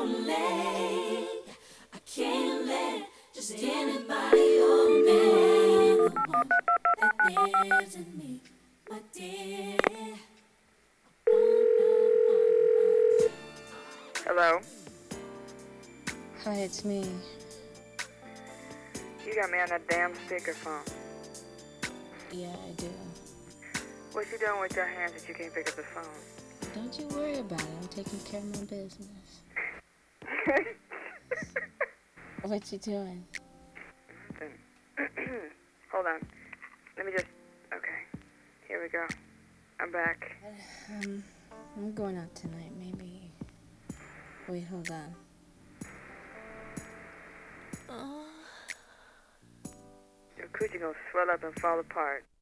lonely. I can't let just anybody own me. The one that lives in me, my dear. Hello? Hi, it's me. You got me on that damn speakerphone. Yeah, I do. What you doing with your hands that you can't pick up the phone? Don't you worry about it. I'm taking care of my business. What you doing? Hold on. Let me just... Okay. Here we go. I'm back. I'm going out tonight, maybe. Wait, hold on. Your coochie gonna swell up and fall apart.